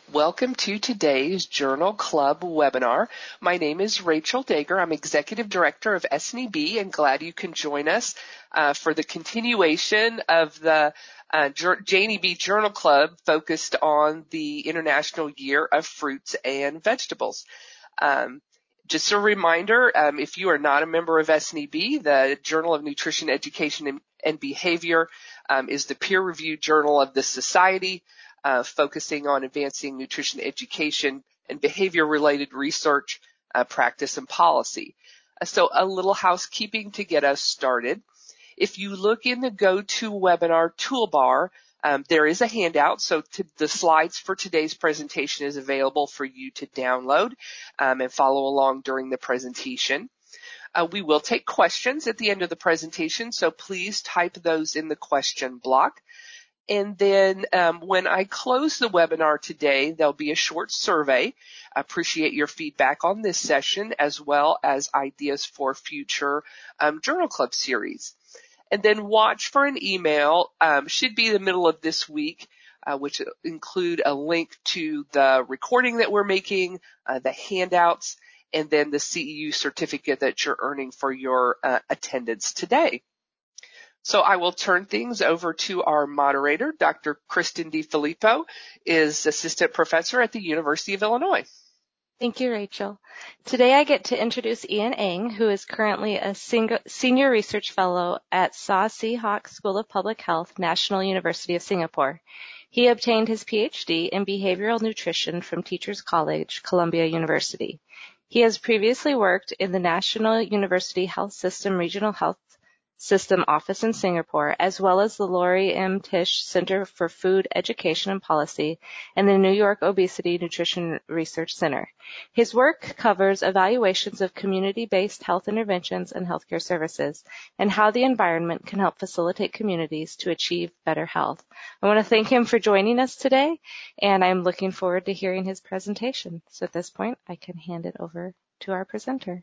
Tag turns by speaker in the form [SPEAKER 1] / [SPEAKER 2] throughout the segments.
[SPEAKER 1] Welcome to today's Journal Club webinar. My name is Rachel Dager. I'm Executive Director of SNEB and glad you can join us for the continuation of the JNEB Journal Club focused on the International Year of Fruits and Vegetables. Just a reminder, if you are not a member of SNEB, the Journal of Nutrition, Education, and Behavior is the peer-reviewed journal of the society, focusing on advancing nutrition education and behavior-related research, practice, and policy. So a little housekeeping to get us started. If you look in the GoToWebinar toolbar, there is a handout, so the slides for today's presentation is available for you to download and follow along during the presentation. We will take questions at the end of the presentation, so please type those in the question block. And then when I close the webinar today, there'll be a short survey. I appreciate your feedback on this session as well as ideas for future Journal Club series. And then watch for an email, should be the middle of this week, which include a link to the recording that we're making, the handouts, and then the CEU certificate that you're earning for your attendance today. So I will turn things over to our moderator, Dr. Kristen DiFilippo, is Assistant Professor at the University of Illinois.
[SPEAKER 2] Thank you, Rachel. Today I get to introduce Ian Eng, who is currently a Senior Research Fellow at Saw Sea Hock School of Public Health, National University of Singapore. He obtained his PhD in Behavioral Nutrition from Teachers College, Columbia University. He has previously worked in the National University Health System Regional Health System Office in Singapore, as well as the Lori M. Tisch Center for Food Education and Policy and the New York Obesity Nutrition Research Center. His work covers evaluations of community-based health interventions and healthcare services and how the environment can help facilitate communities to achieve better health. I want to thank him for joining us today, and I'm looking forward to hearing his presentation. So at this point, I can hand it over to our presenter.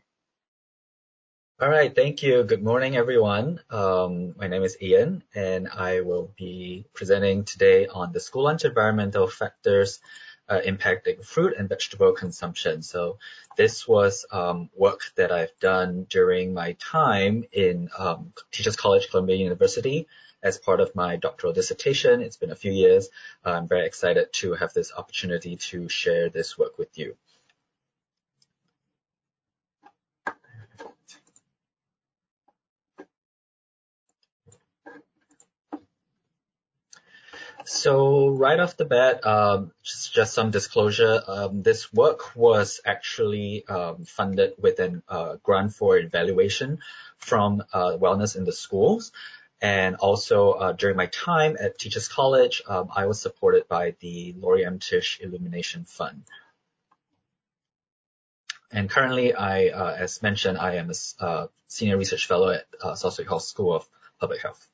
[SPEAKER 3] All right, thank you. Good morning, everyone. My name is Ian, and I will be presenting today on the school lunch environmental factors impacting fruit and vegetable consumption. So this was work that I've done during my time in Teachers College, Columbia University as part of my doctoral dissertation. It's been a few years. I'm very excited to have this opportunity to share this work with you. So right off the bat, just some disclosure, this work was actually funded with a grant for evaluation from Wellness in the Schools. And also during my time at Teachers College, I was supported by the Lori M. Tisch Illumination Fund. And currently, as mentioned, I am a Senior Research Fellow at Saw Sea Hock School of Public Health.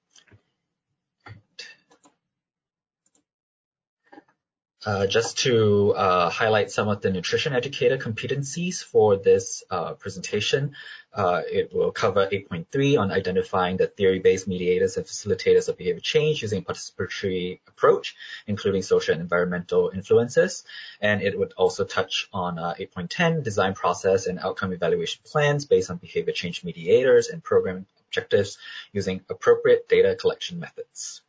[SPEAKER 3] Just to highlight some of the nutrition educator competencies for this presentation, it will cover 8.3 on identifying the theory-based mediators and facilitators of behavior change using a participatory approach, including social and environmental influences. And it would also touch on 8.10, design process and outcome evaluation plans based on behavior change mediators and program objectives using appropriate data collection methods.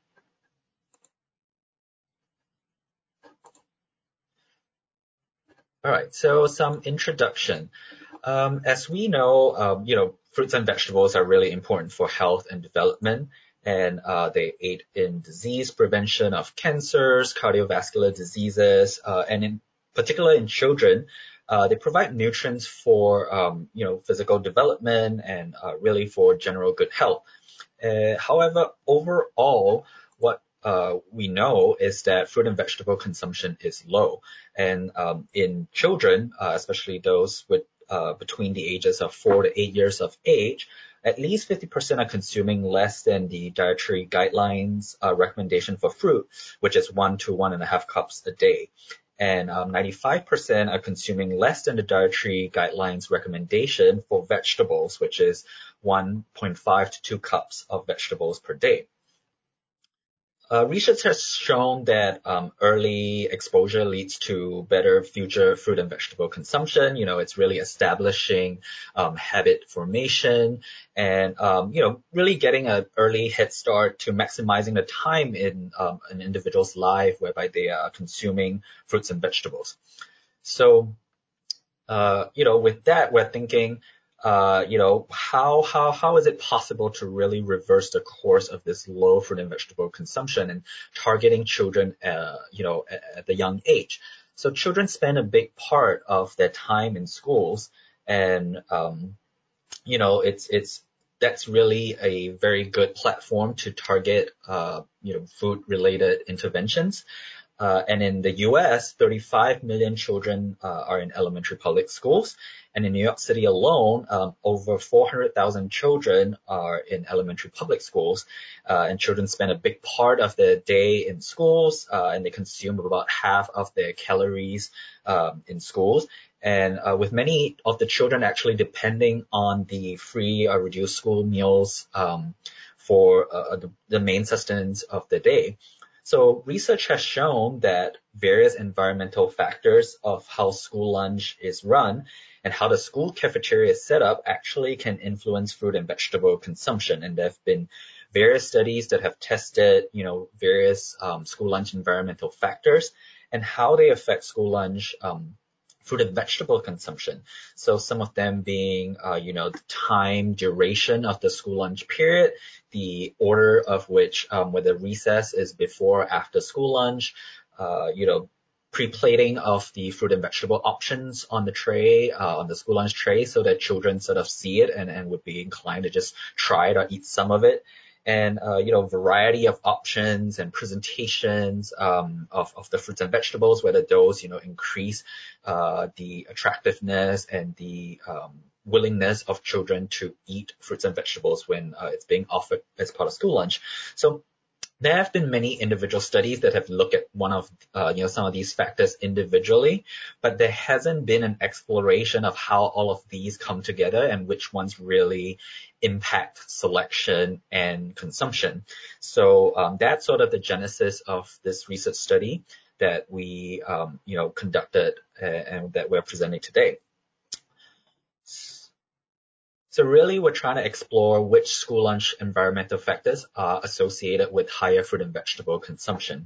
[SPEAKER 3] All right, so some introduction. As we know, fruits and vegetables are really important for health and development, and they aid in disease prevention of cancers, cardiovascular diseases, and in particular in children, they provide nutrients for, physical development and really for general good health. However, overall, what we know is that fruit and vegetable consumption is low. And in children, especially those with between the ages of 4 to 8 years of age, at least 50% are consuming less than the dietary guidelines recommendation for fruit, which is 1 to 1.5 cups a day. And 95% are consuming less than the dietary guidelines recommendation for vegetables, which is 1.5 to 2 cups of vegetables per day. Research has shown that early exposure leads to better future fruit and vegetable consumption. It's really establishing habit formation and, really getting an early head start to maximizing the time in an individual's life whereby they are consuming fruits and vegetables. So, with that, we're thinking, how is it possible to really reverse the course of this low fruit and vegetable consumption and targeting children, at the young age? So children spend a big part of their time in schools, and that's really a very good platform to target, food-related interventions. And in the U.S., 35 million children are in elementary public schools. And in New York City alone, over 400,000 children are in elementary public schools. And children spend a big part of their day in schools, and they consume about half of their calories in schools. And with many of the children actually depending on the free or reduced school meals for the main sustenance of the day. So research has shown that various environmental factors of how school lunch is run and how the school cafeteria is set up actually can influence fruit and vegetable consumption. And there have been various studies that have tested, various school lunch environmental factors and how they affect school lunch fruit and vegetable consumption. So some of them being, the time duration of the school lunch period, the order of which, whether recess is before or after school lunch, pre-plating of the fruit and vegetable options on the tray, on the school lunch tray, so that children sort of see it and would be inclined to just try it or eat some of it. And, variety of options and presentations, of the fruits and vegetables, whether those, increase, the attractiveness and the, willingness of children to eat fruits and vegetables when, it's being offered as part of school lunch. So there have been many individual studies that have looked at one of, some of these factors individually, but there hasn't been an exploration of how all of these come together and which ones really impact selection and consumption. So that's sort of the genesis of this research study that we, conducted and that we're presenting today. So really, we're trying to explore which school lunch environmental factors are associated with higher fruit and vegetable consumption.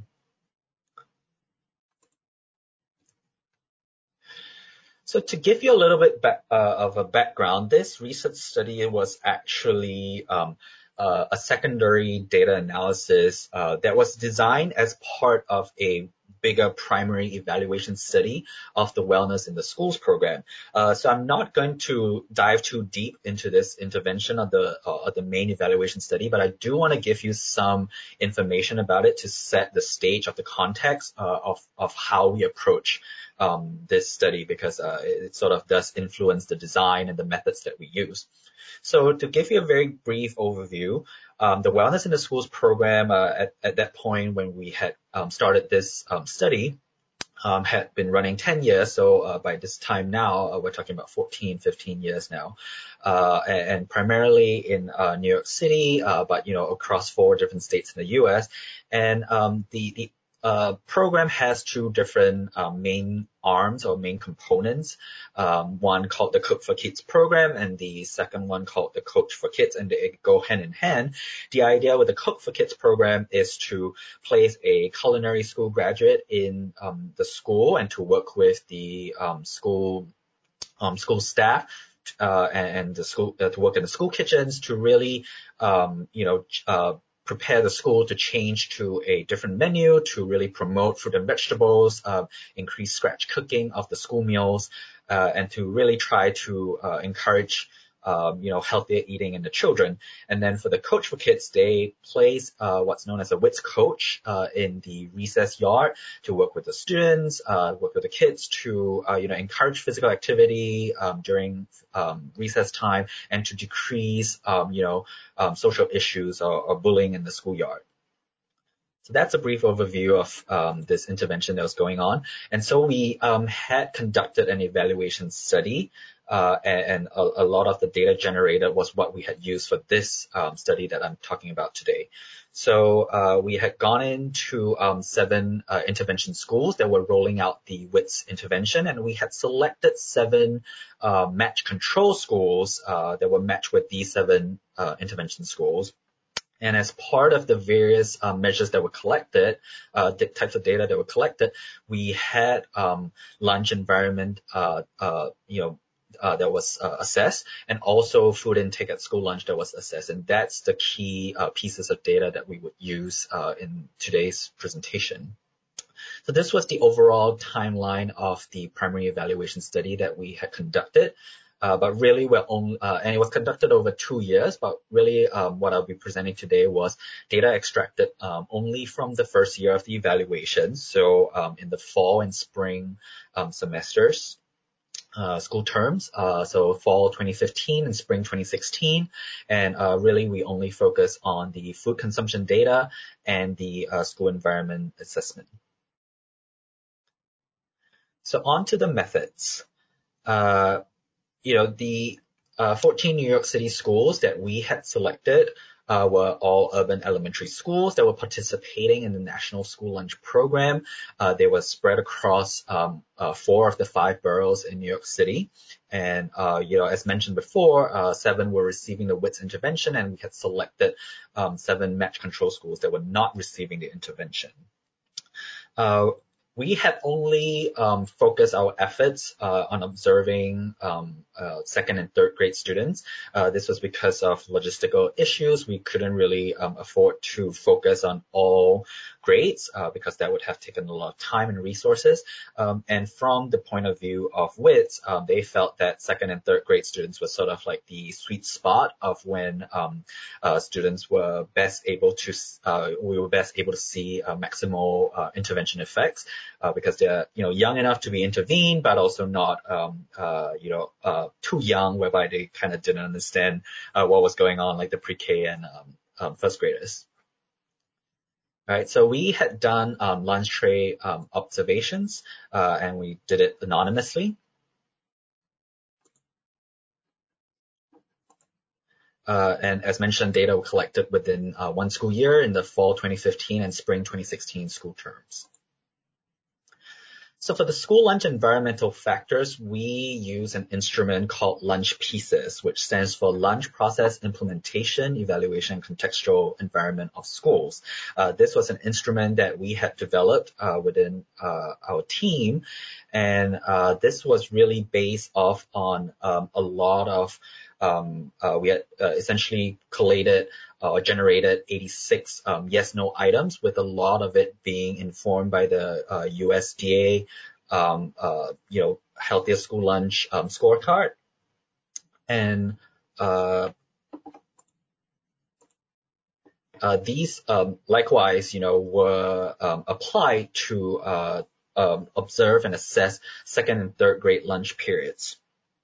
[SPEAKER 3] So to give you a little bit of a background, this research study was actually a secondary data analysis that was designed as part of a bigger primary evaluation study of the Wellness in the Schools program. So I'm not going to dive too deep into this intervention of the main evaluation study, but I do want to give you some information about it to set the stage of the context of how we approach this study, because it sort of does influence the design and the methods that we use. So to give you a very brief overview, the Wellness in the Schools program at that point when we had started this study had been running 10 years. So by this time now, we're talking about 14, 15 years now, and primarily in New York City, but across 4 different states in the U.S. And the program has 2 different main arms or main components, one called the Cook for Kids program and the second one called the Coach for Kids, and they go hand in hand. The idea with the Cook for Kids program is to place a culinary school graduate in the school and to work with the school staff and the school to work in the school kitchens to really prepare the school to change to a different menu, to really promote fruit and vegetables, increase scratch cooking of the school meals, and to really try to encourage healthier eating in the children. And then for the Coach for Kids, they place what's known as a WITS coach in the recess yard to work with the students, work with the kids to encourage physical activity during recess time and to decrease social issues or bullying in the schoolyard. So that's a brief overview of this intervention that was going on. And so we had conducted an evaluation study and a lot of the data generated was what we had used for this study that I'm talking about today. So we had gone into 7 intervention schools that were rolling out the WITS intervention, and we had selected 7 match control schools that were matched with these 7 intervention schools. And as part of the various measures that were collected, the types of data that were collected, we had lunch environment, that was assessed, and also food intake at school lunch that was assessed. And that's the key pieces of data that we would use in today's presentation. So this was the overall timeline of the primary evaluation study that we had conducted. But really, and it was conducted over 2 years, but really what I'll be presenting today was data extracted only from the first year of the evaluation, so in the fall and spring semesters. School terms, so fall 2015 and spring 2016. And really, we only focus on the food consumption data and the school environment assessment. So on to the methods. The 14 New York City schools that we had selected were all urban elementary schools that were participating in the National School Lunch Program. They were spread across 4 of the 5 boroughs in New York City. And, as mentioned before, 7 were receiving the WITS intervention, and we had selected 7 match control schools that were not receiving the intervention. We had only focused our efforts on observing second and third grade students. This was because of logistical issues. We couldn't really afford to focus on all grades because that would have taken a lot of time and resources. And from the point of view of WITS, they felt that second and third grade students were sort of like the sweet spot of when students were best able to see maximal intervention effects. Because they're, young enough to be intervened, but also not, too young, whereby they kind of didn't understand what was going on, like the pre-K and first graders. All right, so we had done lunch tray observations, and we did it anonymously. And as mentioned, data were collected within 1 school year in the fall 2015 and spring 2016 school terms. So for the school lunch environmental factors, we use an instrument called Lunch Pieces, which stands for Lunch Process Implementation, Evaluation, and Contextual Environment of Schools. This was an instrument that we had developed within our team, and this was really based off on a lot of we had essentially collated or generated 86 yes/no items, with a lot of it being informed by the USDA, Healthier School Lunch scorecard. And these likewise, were applied to observe and assess second and third grade lunch periods.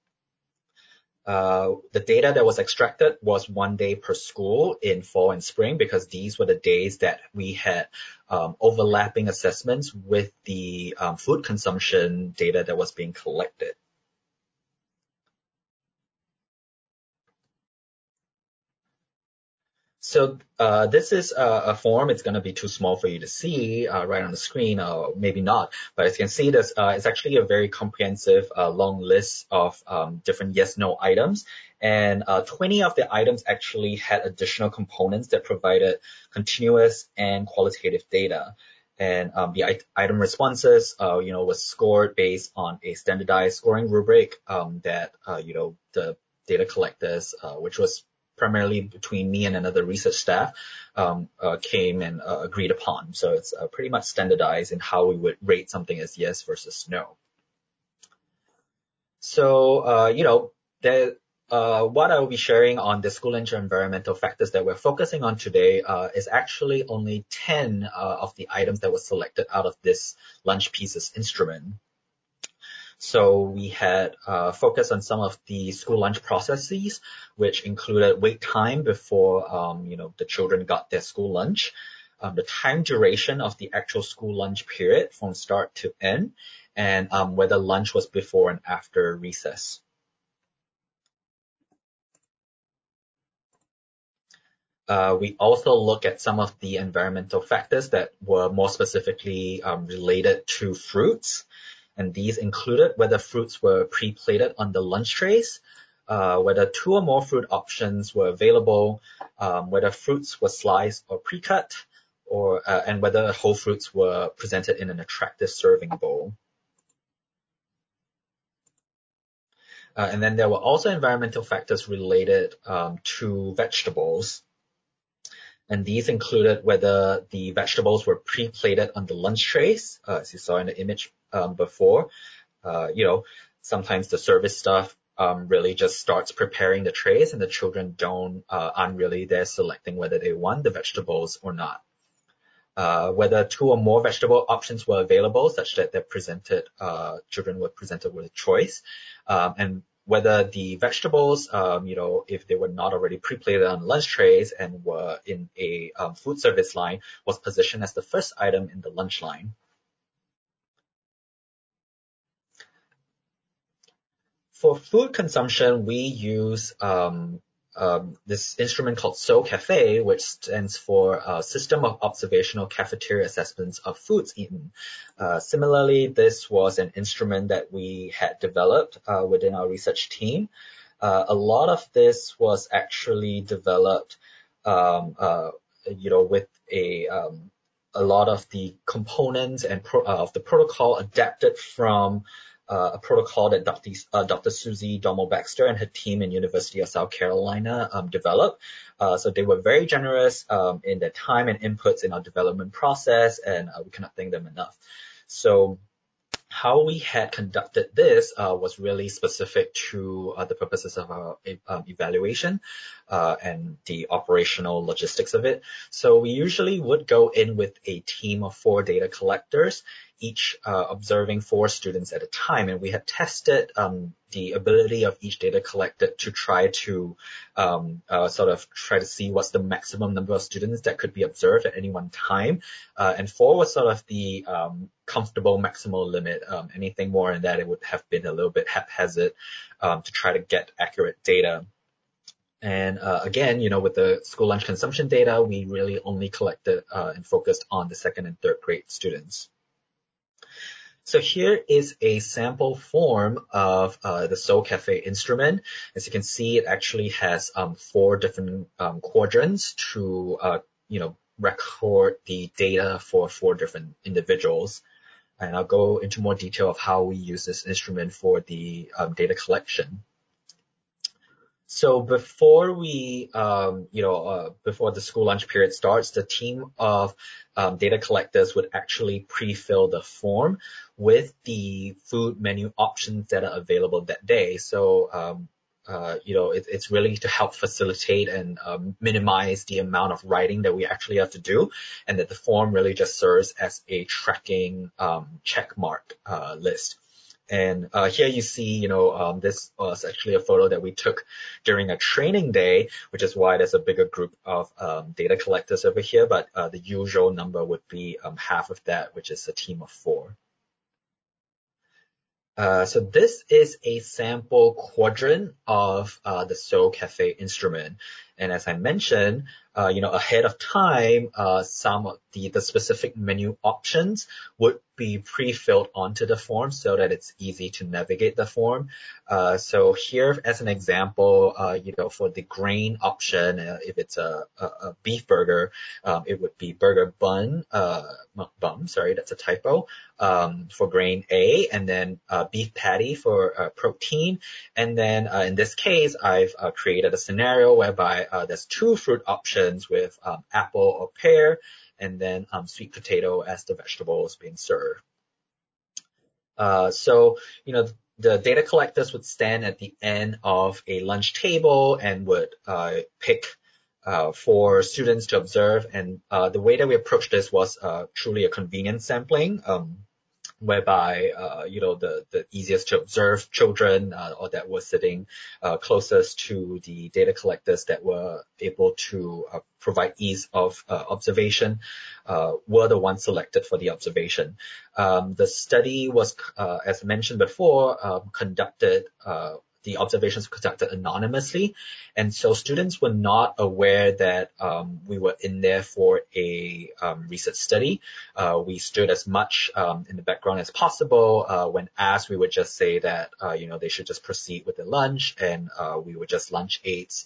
[SPEAKER 3] The data that was extracted was 1 day per school in fall and spring, because these were the days that we had overlapping assessments with the food consumption data that was being collected. So this is a form. It's going to be too small for you to see right on the screen, or maybe not. But as you can see, this it's actually a very comprehensive long list of different yes/no items. And 20 of the items actually had additional components that provided continuous and qualitative data. And the item responses, was scored based on a standardized scoring rubric that, the data collectors, which was primarily between me and another research staff, came and agreed upon. So it's pretty much standardized in how we would rate something as yes versus no. So, what I will be sharing on the school lunch environmental factors that we're focusing on today is actually only 10 of the items that were selected out of this Lunch Pieces instrument. So we had focused on some of the school lunch processes, which included wait time before, the children got their school lunch, the time duration of the actual school lunch period from start to end, and whether lunch was before and after recess. We also look at some of the environmental factors that were more specifically related to fruits. And these included whether fruits were pre-plated on the lunch trays, whether 2 or more fruit options were available, whether fruits were sliced or pre-cut, and whether whole fruits were presented in an attractive serving bowl. And then there were also environmental factors related to vegetables. And these included whether the vegetables were pre-plated on the lunch trays, as you saw in the image before. Sometimes the service staff really just starts preparing the trays, and the children aren't really there selecting whether they want the vegetables or not. Whether 2 or more vegetable options were available, such that children were presented with a choice, and whether the vegetables, if they were not already pre-plated on lunch trays and were in a food service line, was positioned as the first item in the lunch line. For food consumption, we use this instrument called SOCAFE, which stands for System of Observational Cafeteria Assessments of Foods Eaten. Similarly, this was an instrument that we had developed within our research team. A lot of this was actually developed, with a lot of the components and of the protocol adapted from a protocol that Dr. Susie Dommel-Baxter and her team in University of South Carolina developed. So they were very generous in their time and inputs in our development process, and we cannot thank them enough. So how we had conducted this was really specific to the purposes of our evaluation and the operational logistics of it. So we usually would go in with a team of 4 data collectors, each observing 4 students at a time. And we had tested the ability of each data collector to try to try to see what's the maximum number of students that could be observed at any one time. And 4 was sort of the comfortable maximal limit. Anything more than that, it would have been a little bit haphazard to try to get accurate data. And again, with the school lunch consumption data, we really only collected and focused on the 2nd and 3rd grade students. So here is a sample form of the SOCAFE instrument. As you can see, it actually has 4 different quadrants to record the data for 4 different individuals. And I'll go into more detail of how we use this instrument for the data collection. So before before the school lunch period starts, the team of data collectors would actually pre-fill the form with the food menu options that are available that day. So, it's really to help facilitate and minimize the amount of writing that we actually have to do, and that the form really just serves as a tracking check mark list. And here you see, this was actually a photo that we took during a training day, which is why there's a bigger group of data collectors over here. But the usual number would be half of that, which is a team of 4. So this is a sample quadrant of the SOCAFE instrument. And as I mentioned, ahead of time, some of the specific menu options would be pre-filled onto the form so that it's easy to navigate the form. So here, as an example, for the grain option, if it's a beef burger, it would be burger bun, sorry, that's a typo, for grain A, and then beef patty for protein. And then in this case, I've created a scenario whereby there's 2 fruit options with apple or pear, and then sweet potato as the vegetables being served. So, the data collectors would stand at the end of a lunch table and would pick for students to observe. And the way that we approached this was truly a convenience sampling, whereby the easiest to observe children or that were sitting closest to the data collectors that were able to provide ease of observation were the ones selected for the observation. The study was, as mentioned before, conducted the observations were conducted anonymously, and so students were not aware that we were in there for a research study. We stood as much in the background as possible. When asked, we would just say that they should just proceed with the lunch, and we were just lunch aides,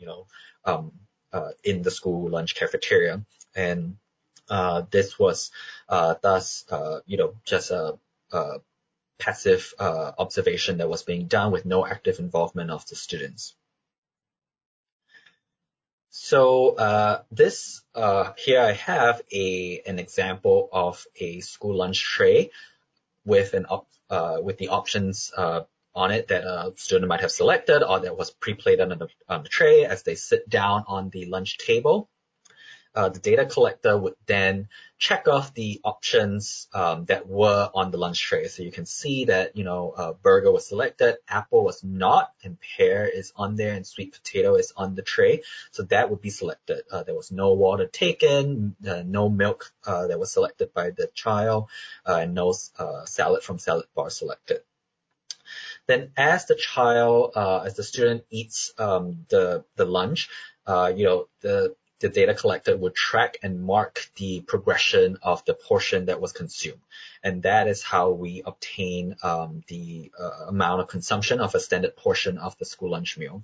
[SPEAKER 3] in the school lunch cafeteria, and this was thus just a passive observation that was being done with no active involvement of the students. So this here I have an example of a school lunch tray with the options on it that a student might have selected or that was pre-plated on the tray as they sit down on the lunch table. The data collector would then check off the options that were on the lunch tray. So you can see that, burger was selected, apple was not, and pear is on there, and sweet potato is on the tray. So that would be selected. There was no water taken, no milk that was selected by the child, and no salad from salad bar selected. Then as the student eats the lunch, the data collector would track and mark the progression of the portion that was consumed. And that is how we obtain the amount of consumption of a standard portion of the school lunch meal.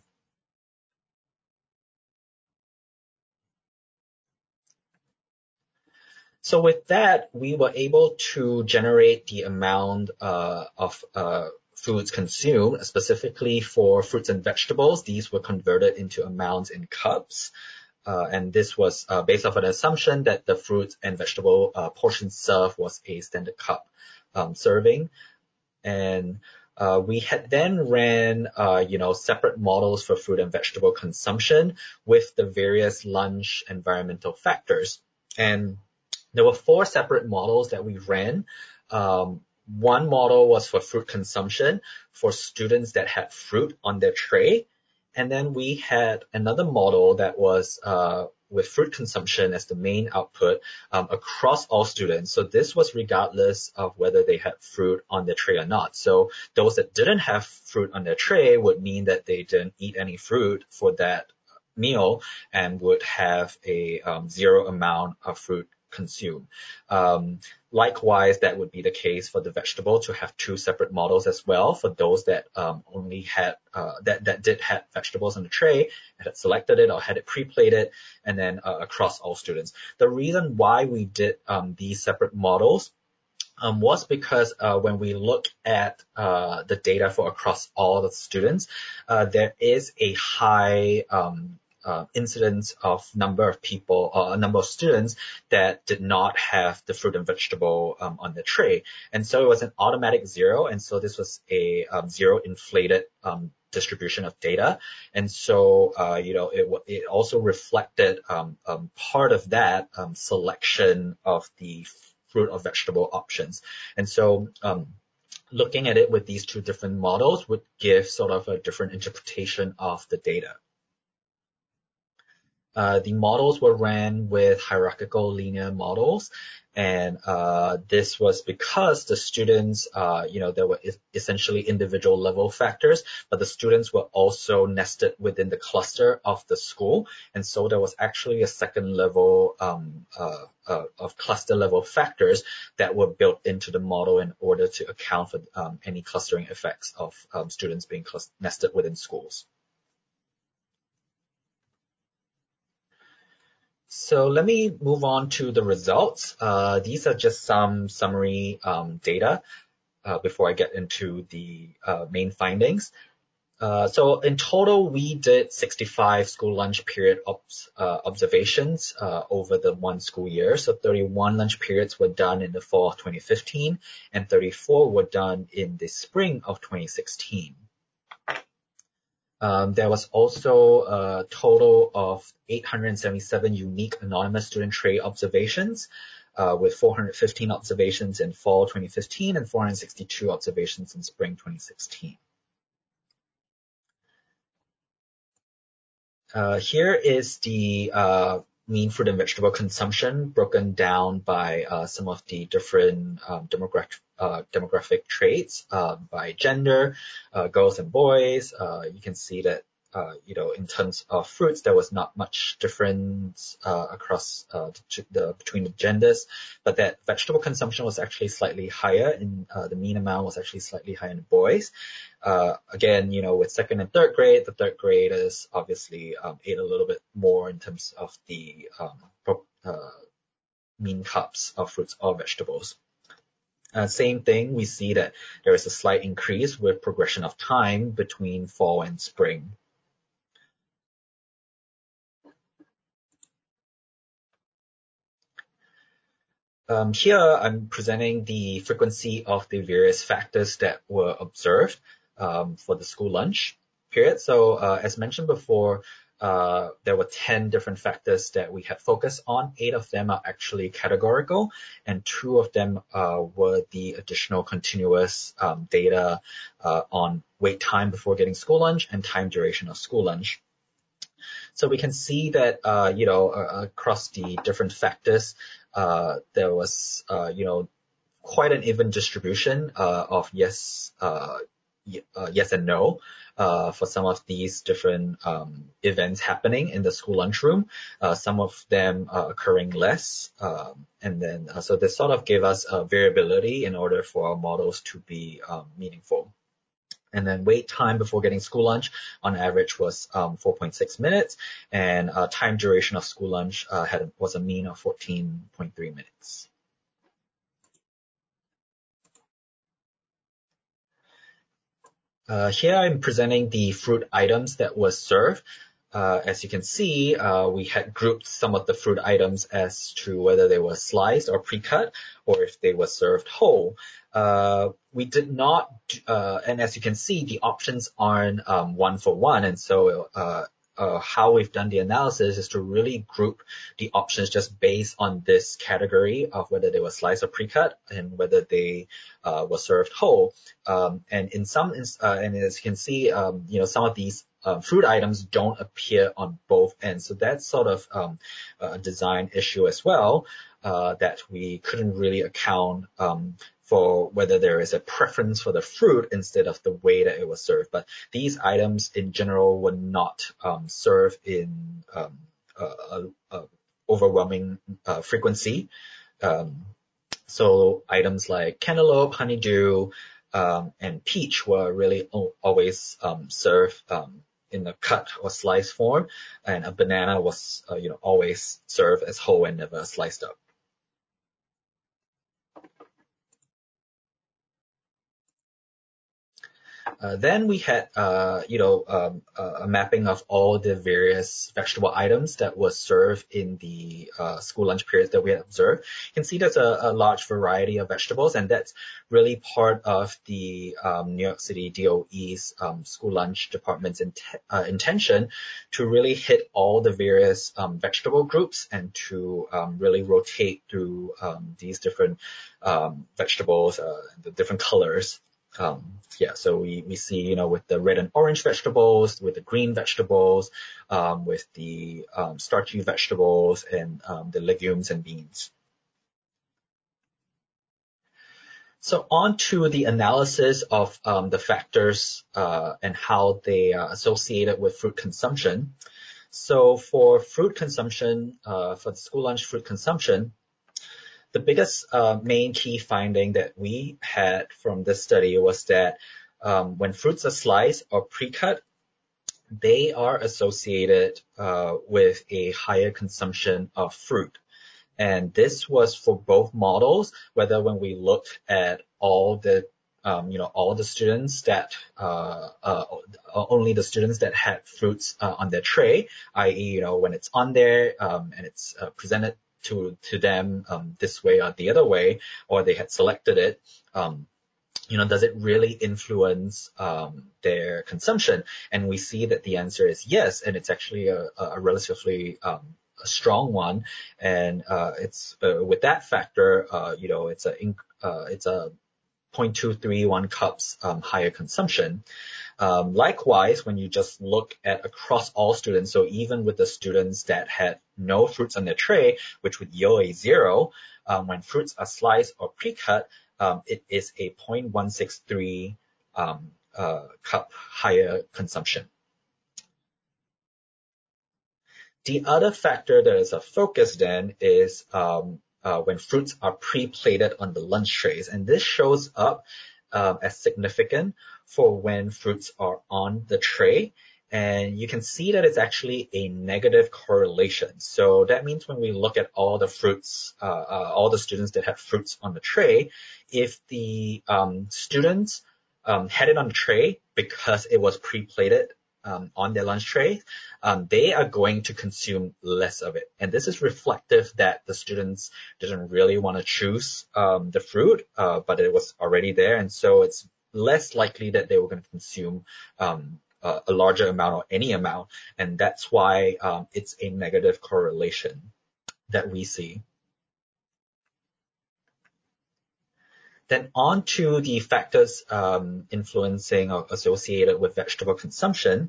[SPEAKER 3] So with that, we were able to generate the amount of foods consumed, specifically for fruits and vegetables. These were converted into amounts in cups. And this was based off an assumption that the fruit and vegetable portion served was a standard cup serving. And we had then ran, separate models for fruit and vegetable consumption with the various lunch environmental factors. And there were 4 separate models that we ran. One model was for fruit consumption for students that had fruit on their tray. And then we had another model that was with fruit consumption as the main output across all students. So this was regardless of whether they had fruit on their tray or not. So those that didn't have fruit on their tray would mean that they didn't eat any fruit for that meal and would have a 0 amount of fruit consumed. Likewise, that would be the case for the vegetable, to have 2 separate models as well for those that only had that did have vegetables on the tray, had selected it or had it pre-plated, and then across all students. The reason why we did these separate models was because when we look at the data for across all the students, there is a high incidence of number of people or number of students that did not have the fruit and vegetable on the tray. And so it was an automatic 0. And so this was a 0 inflated distribution of data. And so, it also reflected part of that selection of the fruit or vegetable options. And so, looking at it with these 2 different models would give sort of a different interpretation of the data. The models were ran with hierarchical linear models, and this was because the students, there were essentially individual level factors, but the students were also nested within the cluster of the school, and so there was actually a second level of cluster level factors that were built into the model in order to account for any clustering effects of students being nested within schools. So let me move on to the results. These are just some summary data before I get into the main findings. So in total, we did 65 school lunch period observations over the 1 school year. So 31 lunch periods were done in the fall of 2015, and 34 were done in the spring of 2016. There was also a total of 877 unique anonymous student tray observations, with 415 observations in fall 2015 and 462 observations in spring 2016. Here is the mean fruit and vegetable consumption broken down by some of the different demographic traits by gender, girls and boys. You can see that in terms of fruits, there was not much difference across between the genders, but that vegetable consumption was actually slightly higher in the mean amount was actually slightly higher in boys. Again, with second and third grade, the third graders obviously ate a little bit more in terms of the mean cups of fruits or vegetables. Same thing, we see that there is a slight increase with progression of time between fall and spring. Here I'm presenting the frequency of the various factors that were observed for the school lunch period. So as mentioned before, there were 10 different factors that we had focused on. 8 of them are actually categorical, and 2 of them were the additional continuous data on wait time before getting school lunch and time duration of school lunch. So we can see that, across the different factors, there was, quite an even distribution of yes and no for some of these different events happening in the school lunchroom. Some of them occurring less, and then so this sort of gave us a variability in order for our models to be meaningful. And then wait time before getting school lunch on average was 4.6 minutes, and time duration of school lunch was a mean of 14.3 minutes. Here I'm presenting the fruit items that were served. As you can see, we had grouped some of the fruit items as to whether they were sliced or pre-cut, or if they were served whole. We did not, and as you can see, the options aren't one for one, and so how we've done the analysis is to really group the options just based on this category of whether they were sliced or pre-cut and whether they were served whole. And in some, and as you can see, some of these fruit items don't appear on both ends. So that's sort of a design issue as well, that we couldn't really account for whether there is a preference for the fruit instead of the way that it was served. But these items in general were not served in overwhelming frequency. So items like cantaloupe, honeydew, and peach were really always served in the cut or sliced form, and a banana was always served as whole and never sliced up. Then we had, a mapping of all the various vegetable items that were served in the school lunch periods that we had observed. You can see there's a large variety of vegetables, and that's really part of the New York City DOE's school lunch department's intention to really hit all the various vegetable groups and to really rotate through these different vegetables, the different colors. So we see, with the red and orange vegetables, with the green vegetables, with the starchy vegetables, and the legumes and beans. So on to the analysis of the factors and how they are associated with fruit consumption. So for fruit consumption, for the school lunch fruit consumption, the biggest main key finding that we had from this study was that when fruits are sliced or pre-cut, they are associated with a higher consumption of fruit. And this was for both models, whether when we looked at all the students that, only the students that had fruits on their tray, i.e., when it's on there and it's presented to them this way or the other way, or they had selected it, does it really influence their consumption? And we see that the answer is yes, and it's actually a relatively a strong one. And it's with that factor, it's a 0.231 cups higher consumption. Likewise, when you just look at across all students, so even with the students that had no fruits on their tray, which would yield a 0, when fruits are sliced or pre-cut, it is a 0.163 cup higher consumption. The other factor that is a focus then is when fruits are pre-plated on the lunch trays. And this shows up as significant for when fruits are on the tray. And you can see that it's actually a negative correlation. So that means when we look at all the fruits, all the students that had fruits on the tray, if the students had it on the tray because it was pre-plated on their lunch tray, they are going to consume less of it. And this is reflective that the students didn't really want to choose the fruit, but it was already there. And so it's less likely that they were going to consume a larger amount or any amount. And that's why it's a negative correlation that we see. Then on to the factors influencing or associated with vegetable consumption.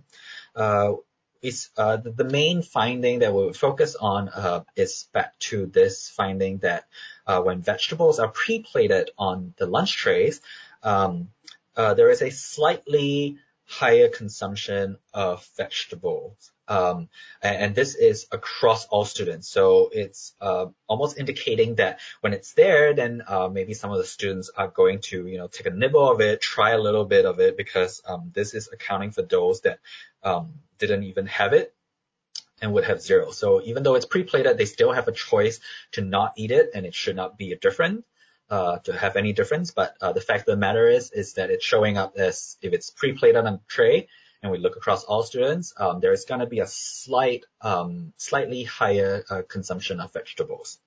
[SPEAKER 3] The main finding that we'll focus on is back to this finding that when vegetables are pre-plated on the lunch trays, there is a slightly higher consumption of vegetables. And this is across all students. So it's almost indicating that when it's there, then maybe some of the students are going to, take a nibble of it, try a little bit of it, because this is accounting for those that didn't even have it and would have 0. So even though it's pre-plated, they still have a choice to not eat it, and it should not be a difference. To have any difference, but the fact of the matter is that it's showing up as if it's pre-plated on a tray, and we look across all students, there is going to be a slightly higher consumption of vegetables.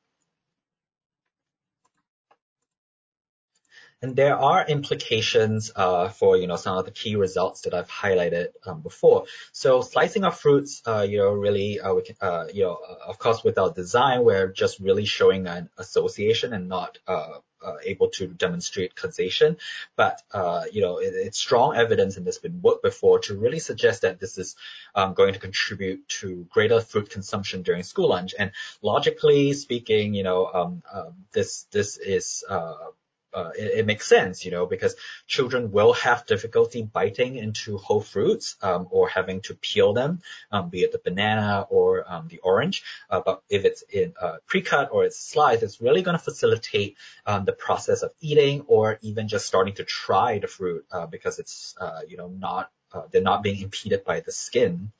[SPEAKER 3] And there are implications for some of the key results that I've highlighted before. So slicing of fruits, really, we can, of course, with our design, we're just really showing an association and not able to demonstrate causation. But it's strong evidence, and there's been work before to really suggest that this is going to contribute to greater fruit consumption during school lunch. And logically speaking, this is it makes sense, because children will have difficulty biting into whole fruits or having to peel them, be it the banana or the orange. But if it's in pre-cut or it's sliced, it's really going to facilitate the process of eating, or even just starting to try the fruit because it's they're not being impeded by the skin.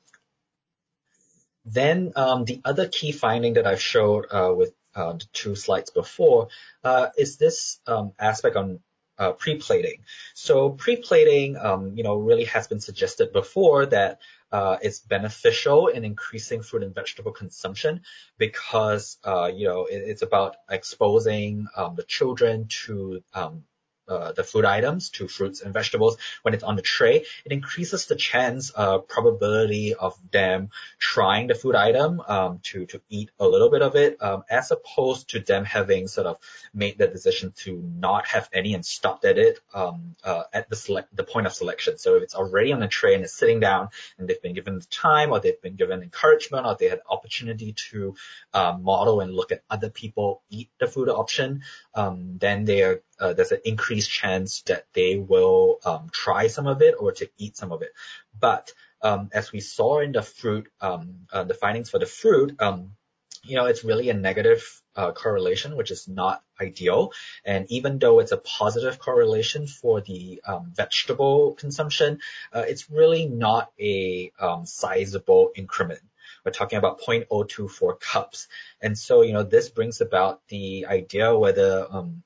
[SPEAKER 3] Then the other key finding that I've showed with the 2 slides before is this aspect on pre-plating. So pre-plating, really has been suggested before that it's beneficial in increasing fruit and vegetable consumption because, it's about exposing the children to the food items, to fruits and vegetables when it's on the tray. It increases the probability of them trying the food item to eat a little bit of it, as opposed to them having sort of made the decision to not have any and stopped at it at the point of selection. So if it's already on the tray and it's sitting down and they've been given the time, or they've been given encouragement, or they had opportunity to model and look at other people eat the food option, then there's an increased chance that they will try some of it or to eat some of it. But as we saw in the fruit, the findings for the fruit, it's really a negative correlation, which is not ideal. And even though it's a positive correlation for the vegetable consumption, it's really not a sizable increment. We're talking about 0.024 cups. And so, this brings about the idea whether,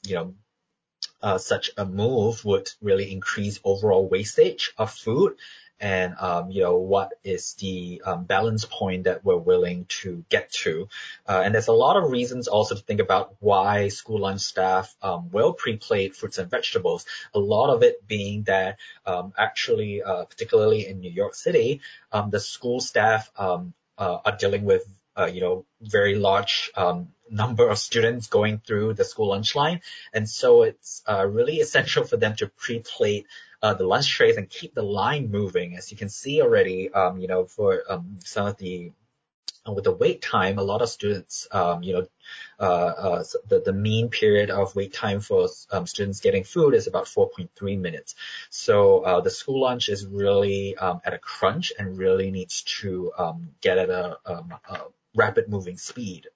[SPEAKER 3] such a move would really increase overall wastage of food, and what is the balance point that we're willing to get to. And there's a lot of reasons also to think about why school lunch staff will pre-plate fruits and vegetables. A lot of it being that actually, particularly in New York City, the school staff are dealing with very large number of students going through the school lunch line. And so it's really essential for them to pre-plate the lunch trays and keep the line moving. As you can see already, for some of the with the wait time, a lot of students, the mean period of wait time for students getting food is about 4.3 minutes. So the school lunch is really at a crunch and really needs to get at a rapid moving speed.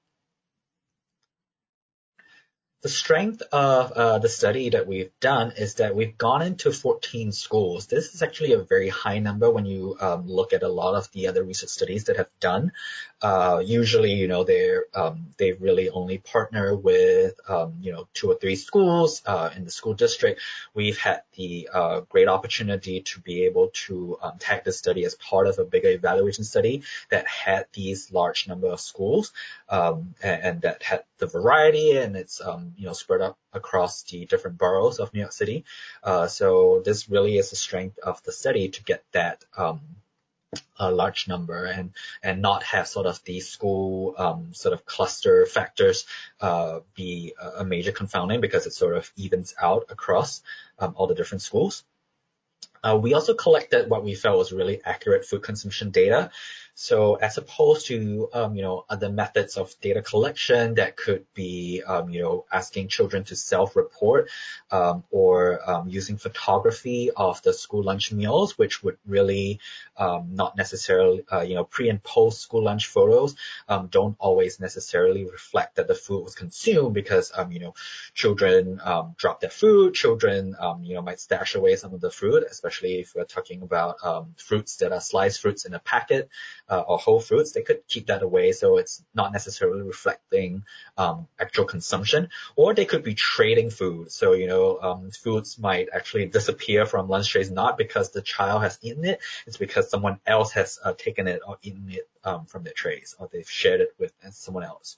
[SPEAKER 3] The strength of the study that we've done is that we've gone into 14 schools. This is actually a very high number when you look at a lot of the other research studies that have done. Usually, they really only partner with 2 or 3 schools in the school district. We've had the great opportunity to be able to tag this study as part of a bigger evaluation study that had these large number of schools and that had the variety, and it's spread up across the different boroughs of New York City. So this really is the strength of the study to get that a large number and not have sort of the school sort of cluster factors be a major confounding, because it sort of evens out across all the different schools. We also collected what we felt was really accurate food consumption data. So as opposed to, other methods of data collection that could be, asking children to self-report, or using photography of the school lunch meals, which would really not necessarily, pre and post school lunch photos don't always necessarily reflect that the food was consumed, because, children drop their food, children, might stash away some of the fruit, especially if we're talking about fruits that are sliced fruits in a packet, or whole fruits. They could keep that away, so it's not necessarily reflecting actual consumption. Or they could be trading food. So, foods might actually disappear from lunch trays, not because the child has eaten it, it's because someone else has taken it or eaten it from their trays, or they've shared it with someone else.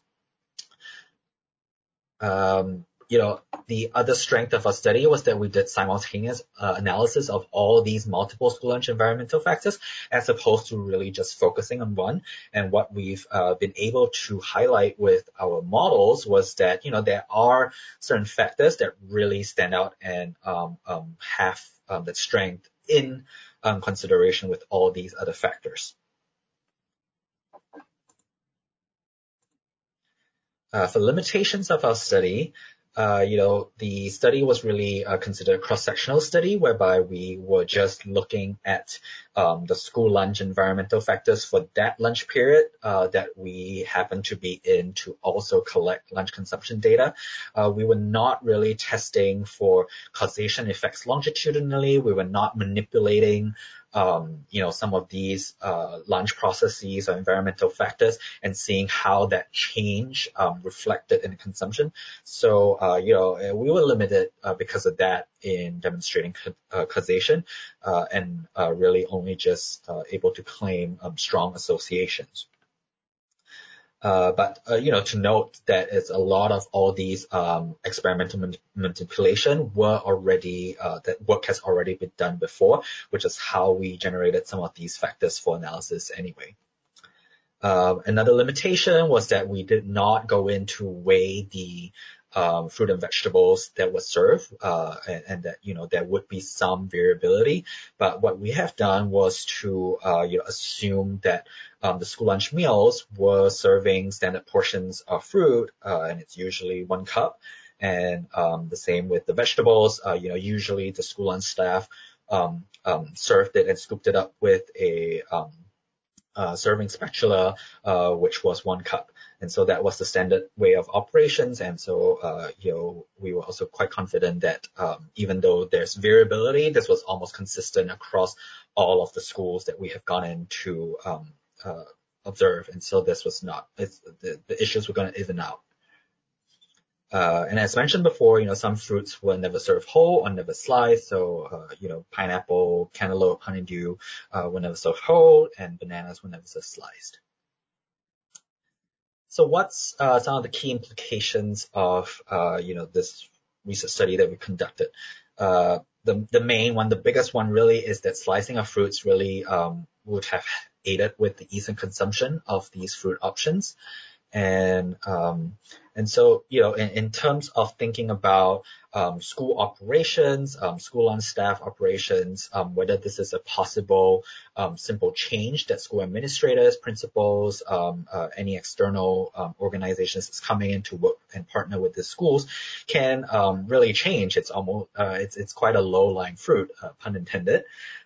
[SPEAKER 3] The other strength of our study was that we did simultaneous analysis of all these multiple school lunch environmental factors, as opposed to really just focusing on one. And what we've been able to highlight with our models was that, there are certain factors that really stand out and have that strength in consideration with all these other factors. For limitations of our study, the study was really considered a cross-sectional study, whereby we were just looking at the school lunch environmental factors for that lunch period that we happen to be in to also collect lunch consumption data. We were not really testing for causation effects longitudinally. We were not manipulating some of these lunch processes or environmental factors and seeing how that change reflected in consumption. So, we were limited because of that in demonstrating causation and really only just able to claim strong associations. But to note that it's a lot of all these experimental manipulation were already, that work has already been done before, which is how we generated some of these factors for analysis anyway. Another limitation was that we did not go in to weigh the fruit and vegetables that were served, and that, there would be some variability. But what we have done was to, assume that the school lunch meals were serving standard portions of fruit, and it's usually 1 cup. And the same with the vegetables. Usually the school lunch staff served it and scooped it up with a serving spatula, which was 1 cup. And so that was the standard way of operations. And so, we were also quite confident that even though there's variability, this was almost consistent across all of the schools that we have gone in to observe. And so this was not, the issues were going to even out. And as mentioned before, some fruits were never served whole or never sliced. So, pineapple, cantaloupe, honeydew were never served whole, and bananas were never served sliced. So what's some of the key implications of, this research study that we conducted? The main one, the biggest one really, is that slicing of fruits really would have aided with the ease and consumption of these fruit options. And so, in terms of thinking about school operations, school on staff operations, whether this is a possible simple change that school administrators, principals, any external organizations that's coming in to work and partner with the schools can really change. It's almost it's quite a low-lying fruit, pun intended.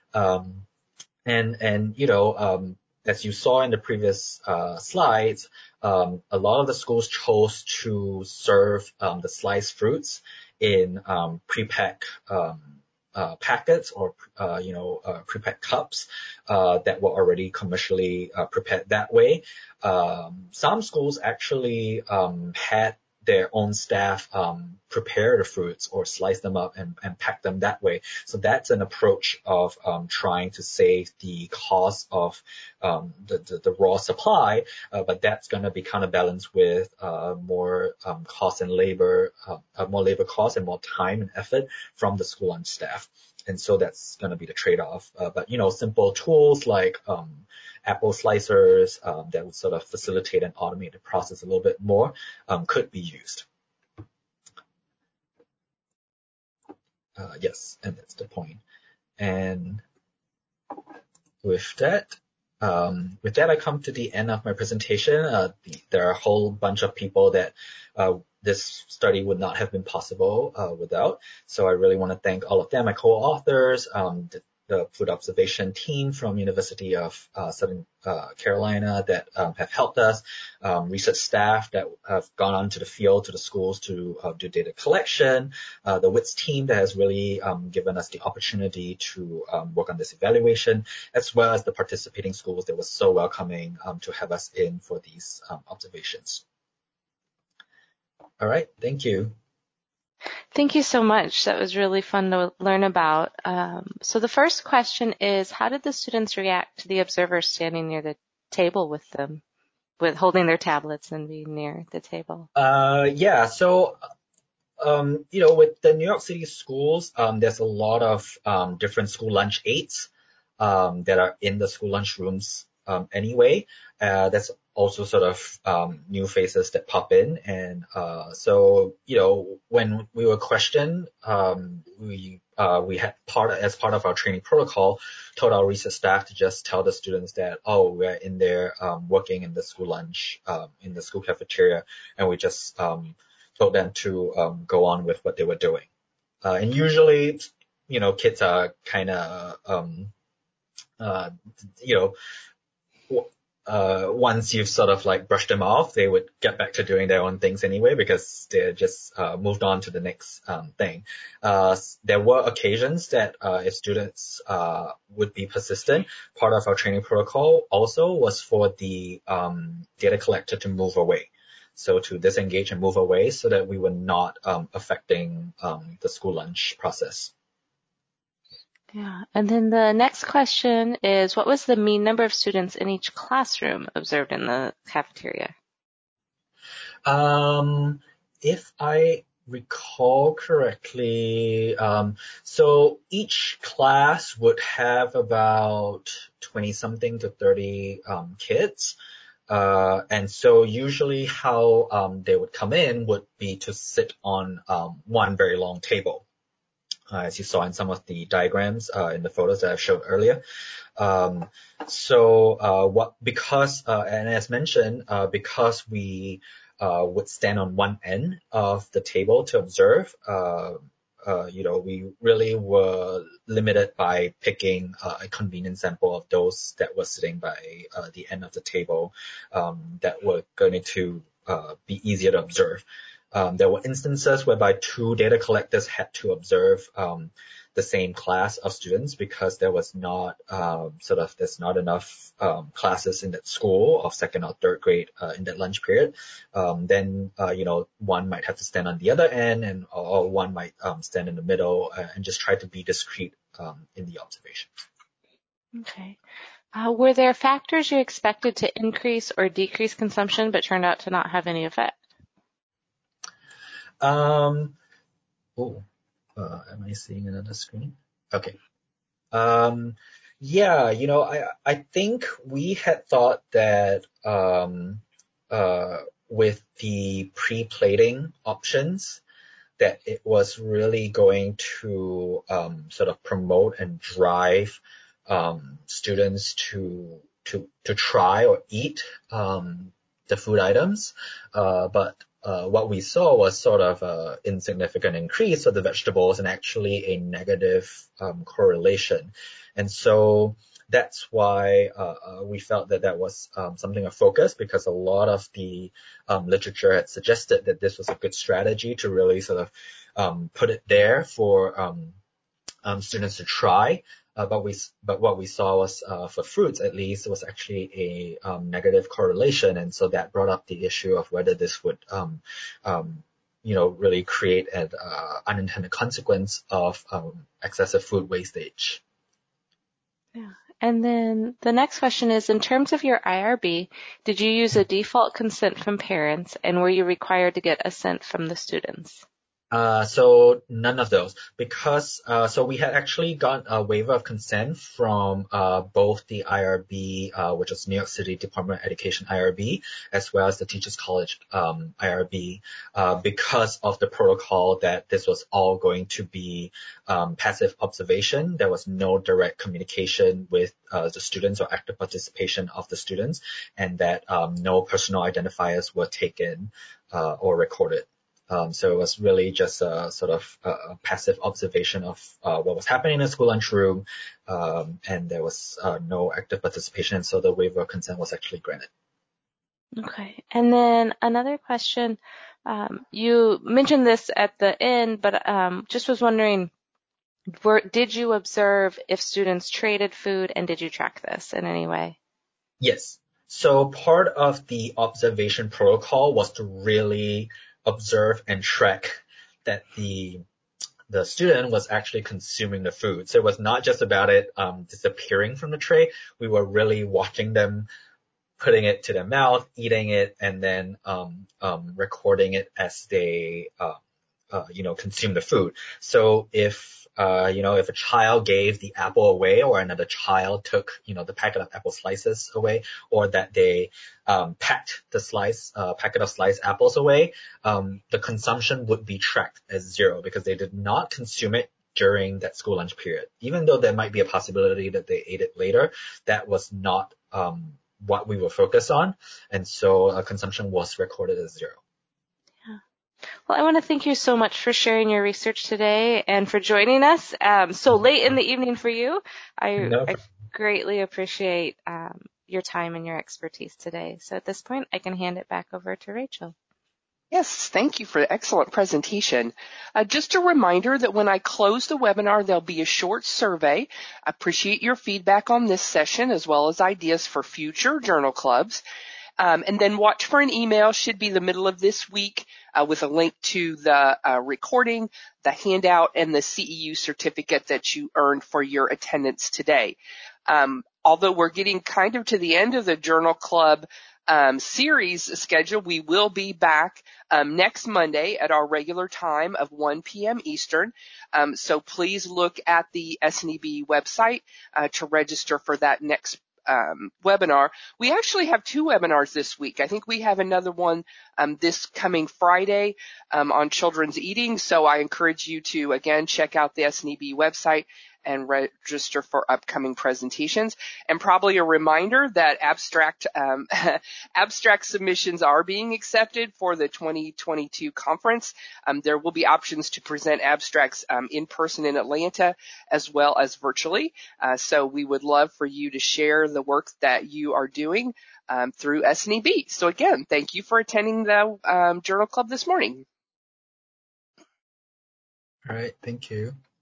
[SPEAKER 3] As you saw in the previous slides, a lot of the schools chose to serve the sliced fruits in pre-pack packets or pre-pack cups that were already commercially prepared that way. Some schools actually had their own staff prepare the fruits or slice them up and pack them that way. So that's an approach of trying to save the cost of the raw supply, but that's going to be counterbalanced with more cost and labor, more labor costs and more time and effort from the school and staff. And so that's going to be the trade-off. But simple tools like apple slicers that would sort of facilitate and automate the process a little bit more could be used. Yes, and that's the point. And with that, I come to the end of my presentation. There are a whole bunch of people that this study would not have been possible without. So I really want to thank all of them, my co-authors, the food observation team from University of Southern Carolina that have helped us, research staff that have gone onto the field to the schools to do data collection, the WITS team that has really given us the opportunity to work on this evaluation, as well as the participating schools that were so welcoming to have us in for these observations. All right, thank you.
[SPEAKER 2] Thank you so much. That was really fun to learn about. So the first question is, how did the students react to the observers standing near the table with them, with holding their tablets and being near the table?
[SPEAKER 3] So with the New York City schools, there's a lot of different school lunch aides that are in the school lunch rooms anyway. That's also sort of new faces that pop in. And so when we were questioned, we had as part of our training protocol, told our research staff to just tell the students that, we're in there working in the school lunch, in the school cafeteria, and we just told them to go on with what they were doing. And usually, kids are kind of, once you've sort of like brushed them off, they would get back to doing their own things anyway because they're just moved on to the next thing. There were occasions that if students would be persistent, part of our training protocol also was for the data collector to move away. So to disengage and move away so that we were not affecting the school lunch process.
[SPEAKER 2] Yeah. And then the next question is, what was the mean number of students in each classroom observed in the cafeteria?
[SPEAKER 3] If I recall correctly, so each class would have about 20-something to 30 kids. And so usually how they would come in would be to sit on one very long table. As you saw in some of the diagrams in the photos that I showed earlier. And as mentioned, because we would stand on one end of the table to observe, we really were limited by picking a convenient sample of those that were sitting by the end of the table that were going to be easier to observe. There were instances whereby 2 data collectors had to observe the same class of students because there was not there's not enough classes in that school of 2nd or 3rd grade in that lunch period. Then one might have to stand on the other end or one might stand in the middle and just try to be discreet in the observation.
[SPEAKER 2] Okay. Were there factors you expected to increase or decrease consumption but turned out to not have any effect?
[SPEAKER 3] Am I seeing another screen? Okay. I think we had thought that with the pre-plating options, that it was really going to sort of promote and drive students to try or eat the food items. But what we saw was sort of an insignificant increase of the vegetables and actually a negative correlation. And so that's why we felt that that was something of focus, because a lot of the literature had suggested that this was a good strategy to really sort of put it there for students to try. But what we saw was for fruits, at least, it was actually a negative correlation, and so that brought up the issue of whether this would really create an unintended consequence of excessive food wastage.
[SPEAKER 2] Yeah. And then the next question is, in terms of your IRB, did you use a default consent from parents, and were you required to get assent from the students?
[SPEAKER 3] So none of those, because so we had actually got a waiver of consent from both the IRB, which is New York City Department of Education IRB, as well as the Teachers College IRB, because of the protocol that this was all going to be passive observation. There was no direct communication with the students or active participation of the students, and that no personal identifiers were taken or recorded. So it was really just a sort of a passive observation of what was happening in the school lunchroom, and there was no active participation, so the waiver of consent was actually granted.
[SPEAKER 2] Okay. And then another question, you mentioned this at the end, but just was wondering, did you observe if students traded food, and did you track this in any way?
[SPEAKER 3] Yes. So part of the observation protocol was to really observe and track that the student was actually consuming the food. So it was not just about it disappearing from the tray. We were really watching them putting it to their mouth, eating it, and then recording it as they consume the food. So if if a child gave the apple away, or another child took the packet of apple slices away, or that they packed the packet of sliced apples away, the consumption would be tracked as 0, because they did not consume it during that school lunch period. Even though there might be a possibility that they ate it later, that was not what we were focused on, and so consumption was recorded as 0.
[SPEAKER 2] Well, I want to thank you so much for sharing your research today and for joining us so late in the evening for you. I greatly appreciate your time and your expertise today. So at this point, I can hand it back over to Rachel.
[SPEAKER 1] Yes, thank you for the excellent presentation. Just a reminder that when I close the webinar, there'll be a short survey. I appreciate your feedback on this session, as well as ideas for future journal clubs. And then watch for an email, should be the middle of this week, with a link to the recording, the handout, and the CEU certificate that you earned for your attendance today. Although we're getting kind of to the end of the journal club series schedule, we will be back next Monday at our regular time of 1 p.m. Eastern. So please look at the SNEB website to register for that next webinar. We actually have 2 webinars this week. I think we have another one this coming Friday on children's eating. So I encourage you to, again, check out the SNEB website and register for upcoming presentations. And probably a reminder that abstract submissions are being accepted for the 2022 conference. There will be options to present abstracts in person in Atlanta as well as virtually. So we would love for you to share the work that you are doing through SNEB. So again, thank you for attending the Journal Club this morning.
[SPEAKER 3] All right, thank you.